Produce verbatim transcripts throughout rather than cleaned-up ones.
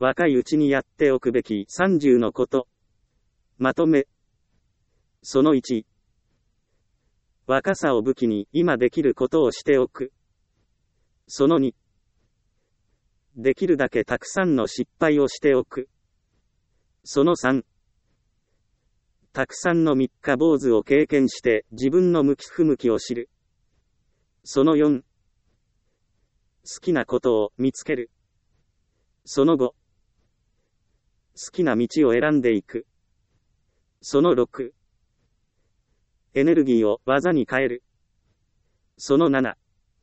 若いうちにやっておくべきさんじゅうのこと。まとめ。そのいち。若さを武器に今できることをしておく。そのに。できるだけたくさんの失敗をしておく。そのさん。たくさんの三日坊主を経験して自分の向き不向きを知る。そのよん。好きなことを見つける。そのご。好きな道を選んでいく。そのろく。エネルギーを技に変える。そのなな。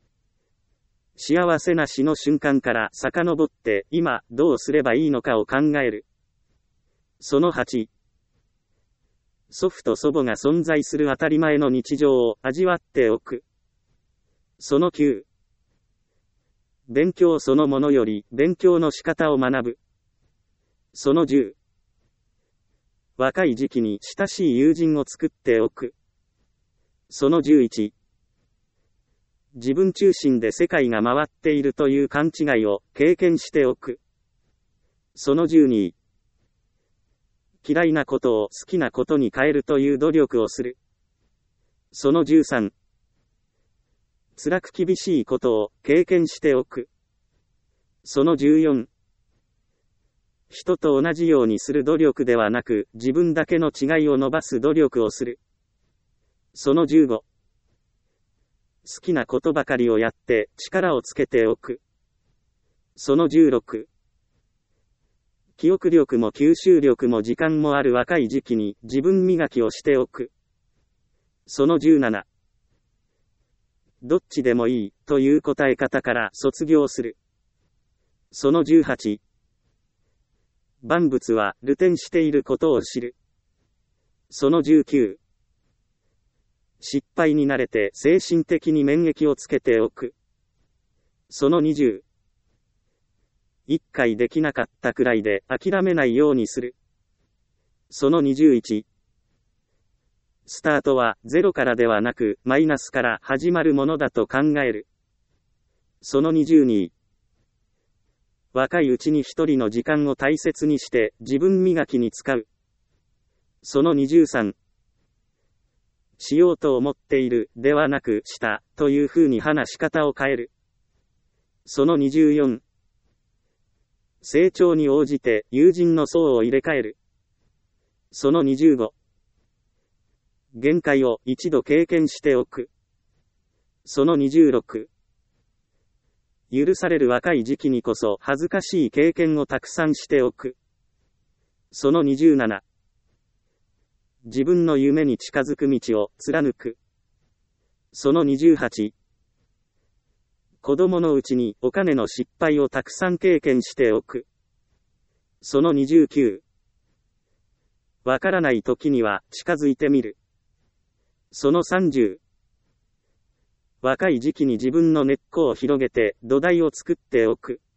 幸せな死の瞬間から遡って今どうすればいいのかを考える。そのはち。祖父と祖母が存在する当たり前の日常を味わっておく。そのきゅう。勉強そのものより勉強の仕方を学ぶ。そのじゅう。若い時期に親しい友人を作っておく。そのじゅういち。自分中心で世界が回っているという勘違いを経験しておく。そのじゅうに。嫌いなことを好きなことに変えるという努力をする。そのじゅうさん。辛く厳しいことを経験しておく。そのじゅうよん。人と同じようにする努力ではなく、自分だけの違いを伸ばす努力をする。そのじゅうご。好きなことばかりをやって力をつけておく。そのじゅうろく。記憶力も吸収力も時間もある若い時期に自分磨きをしておく。そのじゅうなな。どっちでもいいという答え方から卒業する。そのじゅうはち。万物は流転していることを知る。そのじゅうきゅう。失敗に慣れて精神的に免疫をつけておく。そのにじゅう。一回できなかったくらいで諦めないようにする。そのにじゅういち。スタートはゼロからではなくマイナスから始まるものだと考える。そのにじゅうに。若いうちに一人の時間を大切にして自分磨きに使う。そのにじゅうさん。しようと思っているではなくしたという風に話し方を変える。そのにじゅうよん。成長に応じて友人の層を入れ替える。そのにじゅうご。限界を一度経験しておく。そのにじゅうろく。許される若い時期にこそ恥ずかしい経験をたくさんしておく。そのにじゅうなな。自分の夢に近づく道を貫く。そのにじゅうはち。子供のうちにお金の失敗をたくさん経験しておく。そのにじゅうきゅう。わからない時には近づいてみる。そのさんじゅう。若い時期に自分の根っこを広げて土台を作っておく。